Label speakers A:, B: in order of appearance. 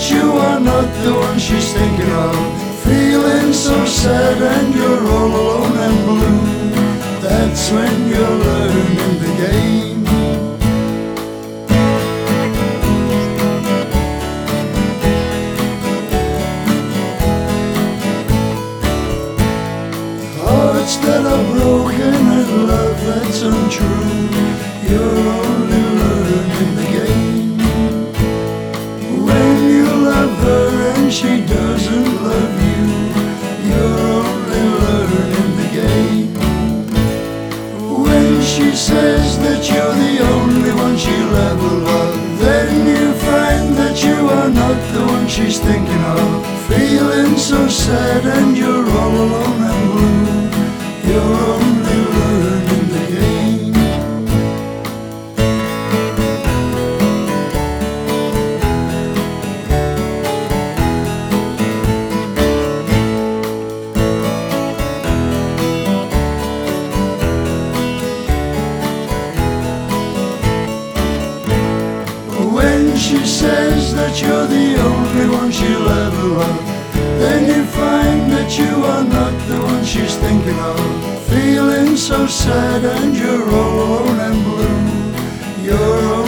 A: that you are not the one she's thinking of. Feeling so sad and you're all alone and blue. That's when you're learning the game. Hearts that are broken and love that's untrue. You're only learning the game. When you love her and she doesn't love you, you're only learning the game. When she says that you're the only one she'll ever love, then you find that you are not the one she's thinking of. Feeling so sad and you're all alone and blue. You're only learning the game. When she says that you're the only one she'll ever love, then you find that you are not the one she's thinking of. Feeling so sad and you're all alone and blue. You're